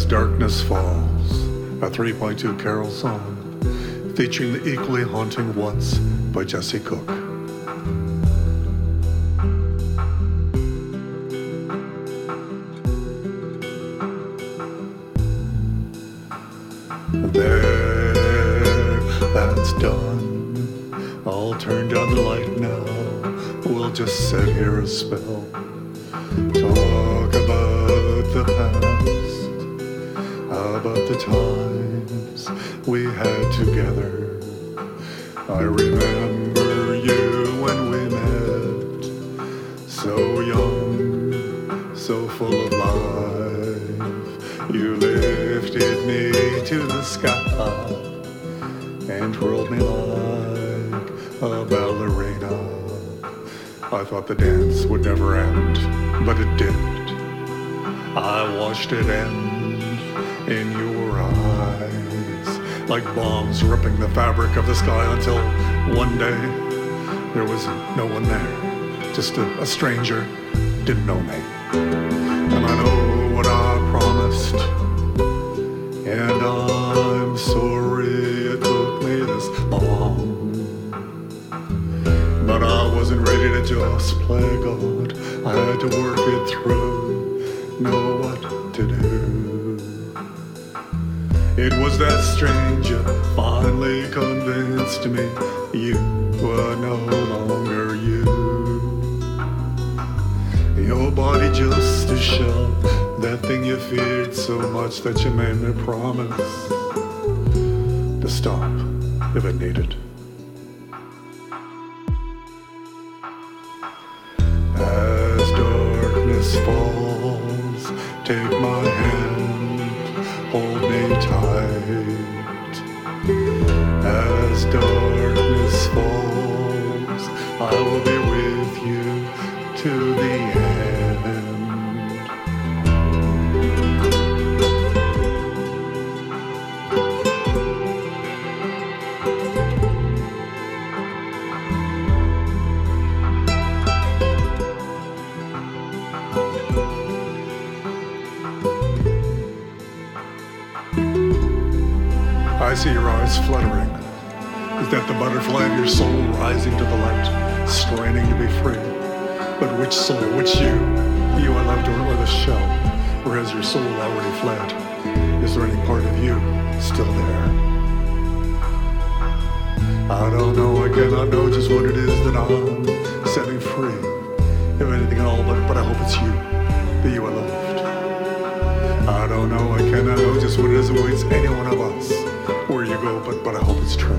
Darkness Falls, a 3.2 Carol song featuring the equally haunting Once by Jesse Cook. There, that's done. I'll turn down the light now. We'll just sit here a spell. Talk about the past, about the times we had together. I remember you when we met, so young, so full of life. You lifted me to the sky and twirled me like a ballerina. I thought the dance would never end, but it did. I watched it end in your eyes, like bombs ripping the fabric of the sky, until one day there was no one there, just a stranger, didn't know me. And I know what I promised, and I'm sorry it took me this long. But I wasn't ready to just play God. I had to work it through, know what to do. It was that stranger finally convinced me you were no longer you. Your body just a shell, that thing you feared so much that you made me promise to stop if it needed. As darkness falls, take my hand, hold me tight. As darkness falls, I will be with you to the end. I see your eyes fluttering. Is that the butterfly of your soul rising to the light, straining to be free? But which soul, which you I loved, or the shell? Or has your soul already fled? Is there any part of you still there? I don't know, I cannot know just what it is that I'm setting free. If anything at all, but I hope it's you, the you I loved. I don't know, I cannot know just what it is that awaits any one of us. Where you go, but I hope it's true.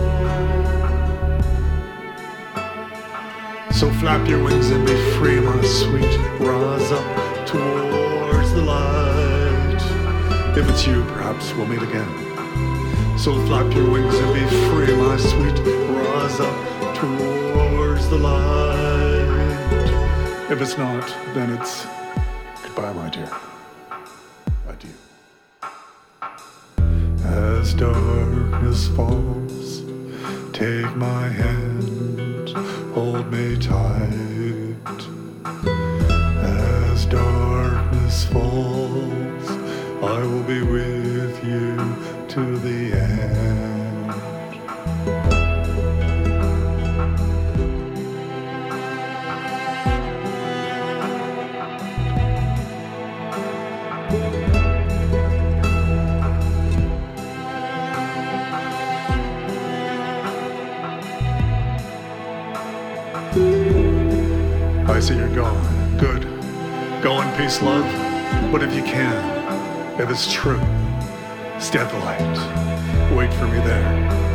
So flap your wings and be free, my sweet. Rise up towards the light. If it's you, perhaps we'll meet again. So flap your wings and be free, my sweet. Rise up towards the light. If it's not, then it's goodbye, my dear. Adieu. As darkness falls, take my hand, hold me tight. As darkness falls, I will be with you to the end. I see you're gone. Good. Go in peace, love. But if you can, if it's true, stay at the light. Wait for me there.